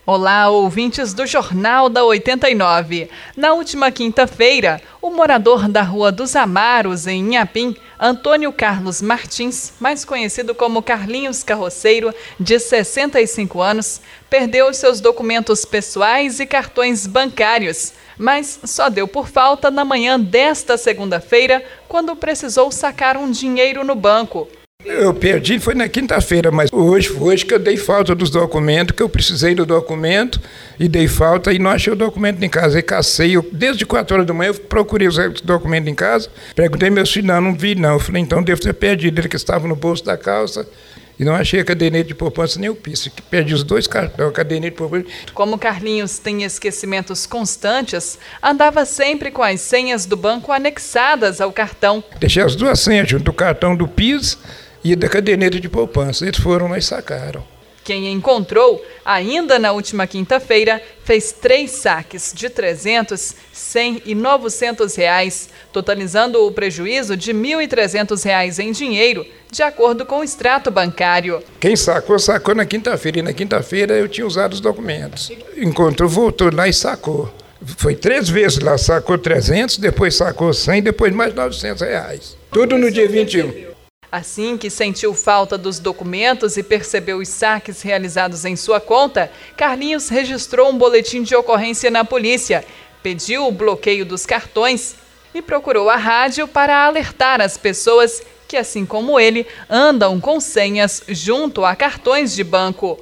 Olá, ouvintes do Jornal da 89. Na última quinta-feira, o morador da Rua dos Amaros, em Inhapim, Antônio Carlos Martins, mais conhecido como Carlinhos Carroceiro, de 65 anos, perdeu seus documentos pessoais e cartões bancários, mas só deu por falta na manhã desta segunda-feira, quando precisou sacar um dinheiro no banco. Eu perdi, foi na quinta-feira, mas hoje que eu dei falta dos documentos, que eu precisei do documento e dei falta e não achei o documento em casa. Aí cacei, desde 4 horas da manhã eu procurei os documentos em casa, perguntei meu filho, não vi não. Eu falei, então devo ter perdido, ele que estava no bolso da calça. E não achei a caderneta de poupança nem o piso. Perdi os 2 cartões, a caderneta de poupança. Como Carlinhos tem esquecimentos constantes, andava sempre com as senhas do banco anexadas ao cartão. Deixei as 2 senhas junto do cartão do piso e da caderneta de poupança. Eles foram lá e sacaram. Quem encontrou, ainda na última quinta-feira, fez 3 saques de 300, 100 e 900 reais, totalizando o prejuízo de R$ 1.300 em dinheiro, de acordo com o extrato bancário. Quem sacou na quinta-feira, e na quinta-feira eu tinha usado os documentos. Encontrou, voltou lá e sacou. Foi 3 vezes lá, sacou 300, depois sacou 100, depois mais 900 reais. Tudo no dia 21. Assim que sentiu falta dos documentos e percebeu os saques realizados em sua conta, Carlinhos registrou um boletim de ocorrência na polícia, pediu o bloqueio dos cartões e procurou a rádio para alertar as pessoas que, assim como ele, andam com senhas junto a cartões de banco.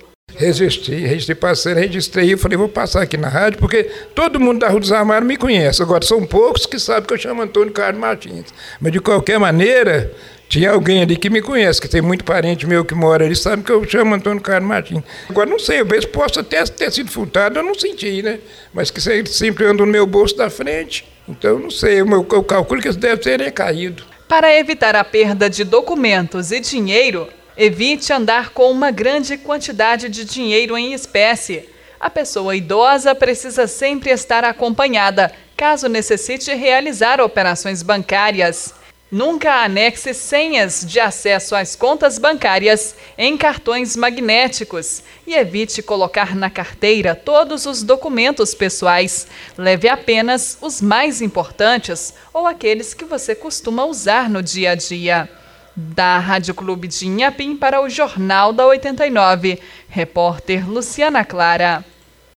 Registrei, eu falei, vou passar aqui na rádio, porque todo mundo da Rua dos Amaros me conhece. Agora, são poucos que sabem que eu chamo Antônio Carlos Martins. Mas, de qualquer maneira, tinha alguém ali que me conhece, que tem muito parente meu que mora ali, sabe que eu chamo Antônio Carlos Martins. Agora, não sei, eu posso até ter sido furtado, eu não senti, né? Mas que sempre ando no meu bolso da frente. Então, não sei, eu calculo que eles devem ter caído. Para evitar a perda de documentos e dinheiro, evite andar com uma grande quantidade de dinheiro em espécie. A pessoa idosa precisa sempre estar acompanhada, caso necessite realizar operações bancárias. Nunca anexe senhas de acesso às contas bancárias em cartões magnéticos e evite colocar na carteira todos os documentos pessoais. Leve apenas os mais importantes ou aqueles que você costuma usar no dia a dia. Da Rádio Clube de Inhapim para o Jornal da 89, repórter Luciana Clara.